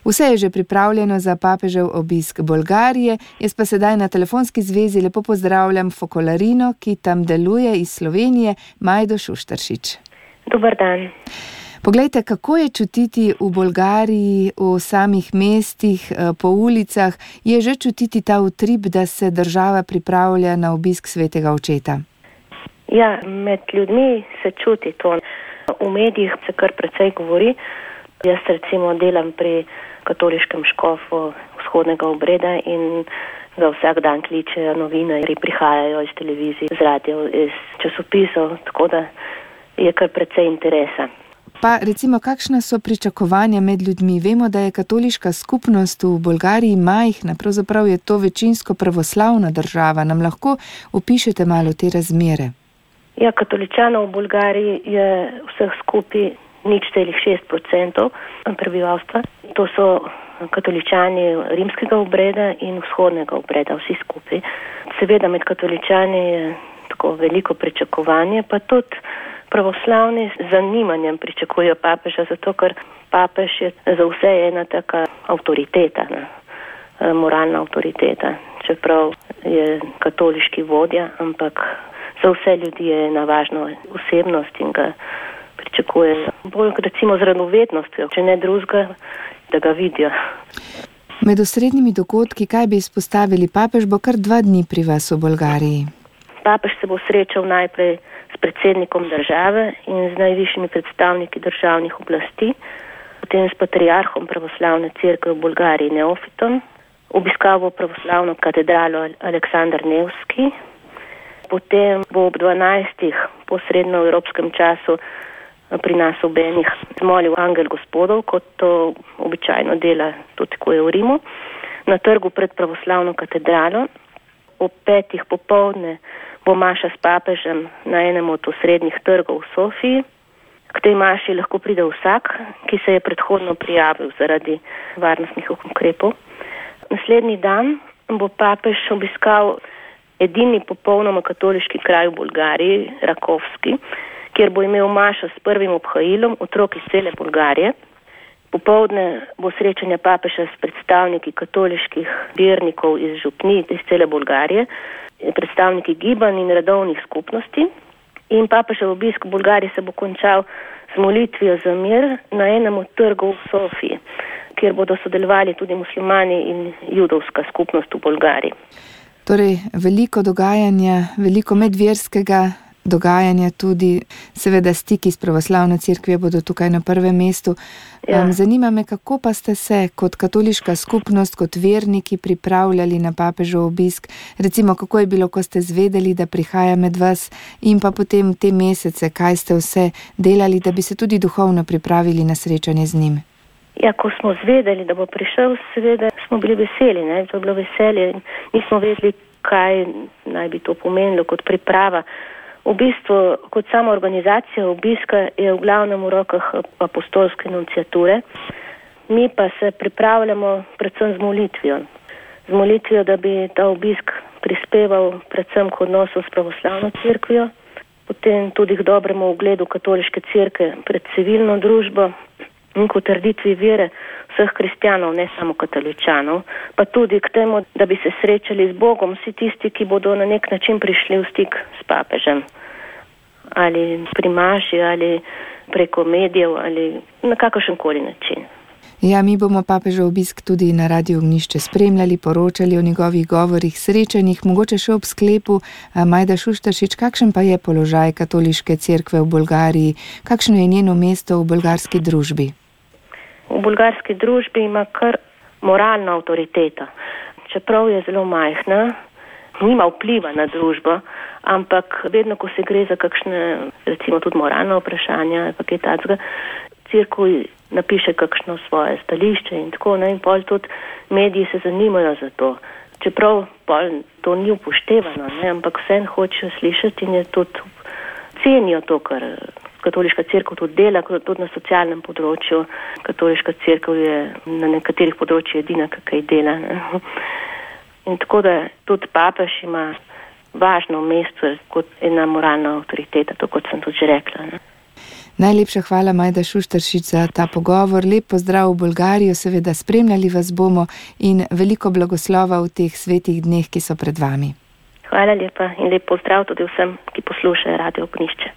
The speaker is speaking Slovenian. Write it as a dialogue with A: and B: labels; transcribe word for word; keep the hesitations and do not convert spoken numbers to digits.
A: Vse je že pripravljeno za papežev obisk Bolgarije, jaz pa sedaj na telefonski zvezi lepo pozdravljam Fokolarino, ki tam deluje iz Slovenije, Majdo Šuštaršič.
B: Dobar dan.
A: Poglejte, kako je čutiti v Bolgariji, v samih mestih, po ulicah, je že čutiti ta utrip, da se država pripravlja na obisk svetega očeta?
B: Ja, med ljudmi se čuti to. V medijih se kar precej govori. Jaz recimo delam pri katoliškem škofu vzhodnega obreda in ga vsak dan kličejo novinarji, prihajajo iz televizije, iz radio, iz časopisov, tako da je kar precej interesa.
A: Pa recimo, kakšna so pričakovanja med ljudmi? Vemo, da je katoliška skupnost v Bolgariji majhna, pravzaprav je to večinsko pravoslavna država. Nam lahko opišete malo te razmere?
B: Ja, katoličanov v Bolgariji je vseh skupaj nič celih šest procentov prebivalstva. To so katoličani rimskega obreda in vzhodnega obreda, vsi skupaj. Seveda med katoličani je tako veliko pričakovanje, pa tudi pravoslavni z zanimanjem pričakujejo papeža, zato ker papež je za vse ena taka avtoriteta, ne, moralna avtoriteta. Čeprav je katoliški vodja, ampak za vse ljudi je ena važna osebnost in ga pričakujejo. Bolj recimo z radovednostjo, če ne drugega, da ga vidijo.
A: Med osrednjimi dogodki, kaj bi izpostavili? Papež bo kar dva dni pri vas v Bolgariji.
B: Papež se bo srečal najprej s predsednikom države in z najvišjimi predstavniki državnih oblasti, potem s patriarhom pravoslavne cerkve v Bolgariji Neofitom, obiskal bo pravoslavno katedralo Aleksandar Nevski, potem bo ob dvanajstih po srednjeevropskem času pri nas ob enih zmolil angel gospodov, kot to običajno dela tudi ko je v Rimu, na trgu pred pravoslavno katedralo. Ob petih popoldne bo maša s papežem na enem od osrednjih trgov v Sofiji. K tej maši lahko pride vsak, ki se je predhodno prijavil zaradi varnostnih ukrepov. Naslednji dan bo papež obiskal edini popolnoma katoliški kraj v Bolgariji, Rakovski, kjer bo imel mašo s prvim obhajilom otrok iz cele Bolgarije. Popoldne bo srečanje papeža s predstavniki katoliških vernikov iz župnij iz cele Bolgarije, predstavniki gibanj in redovnih skupnosti. In papežev obisk v Bolgariji se bo končal z molitvijo za mir na enem od trgov v Sofiji, kjer bodo sodelovali tudi muslimani in judovska skupnost v Bolgariji.
A: Torej, veliko dogajanja, veliko medverskega dogajanja, tudi seveda stiki s pravoslavno cerkvijo bodo tukaj na prvem mestu.
B: Ja.
A: Zanima me, kako pa ste se kot katoliška skupnost, kot verniki pripravljali na papežev obisk? Recimo, kako je bilo, ko ste zvedeli, da prihaja med vas, in pa potem te mesece, kaj ste vse delali, da bi se tudi duhovno pripravili na srečanje z njim?
B: Ja, ko smo zvedeli, da bo prišel, seveda smo bili veseli, ne? To je bilo veselje. Nismo vedeli, kaj naj bi to pomenilo kot priprava. V bistvu, kot sama organizacija obiska je v glavnem v rokah apostolske nunciature. Mi pa se pripravljamo predvsem z molitvijo. Z molitvijo, da bi ta obisk prispeval predvsem k odnosu s pravoslavno cerkvijo, potem tudi k dobremu ugledu katoliške cerkve pred civilno družbo in k utrditvi vere vseh kristjanov, ne samo katoličanov, pa tudi k temu, da bi se srečali z Bogom vsi tisti, ki bodo na nek način prišli v stik s papežem. Ali pri maši, ali preko medijev, ali na kakršenkoli način.
A: Ja, mi bomo papežev obisk tudi na Radiu Ognjišče spremljali, poročali o njegovih govorih, srečanjih, mogoče še ob sklepu. Majda Šuštaršič, kakšen pa je položaj katoliške cerkve v Bolgariji? Kakšno je njeno mesto v bolgarski družbi?
B: V bolgarski družbi ima kar moralna avtoriteta. Čeprav je zelo majhna, nima vpliva na družbo, ampak vedno, ko se gre za kakšne, recimo tudi moralna vprašanja, pa kaj takega, cerkev napiše kakšno svoje stališče in tako, ne, in pol tudi mediji se zanimajo za to. Čeprav pol to ni upoštevano, ne, ampak vse hočejo slišati in je tudi cenijo to, kar katoliška cerkev tudi dela, tudi na socialnem področju. Katoliška cerkev je na nekaterih področjih edina, kaj dela. Ne. In tako da tudi papež ima važno mesto kot ena moralna avtoriteta, to kot sem tudi že rekla. Ne.
A: Najlepša hvala, Majda Šuštaršič, za ta pogovor. Lep pozdrav v Bolgarijo, seveda spremljali vas bomo in veliko blagoslova v teh svetih dneh, ki so pred vami.
B: Hvala lepa in lep pozdrav tudi vsem, ki poslušajo Radio Ognjišče.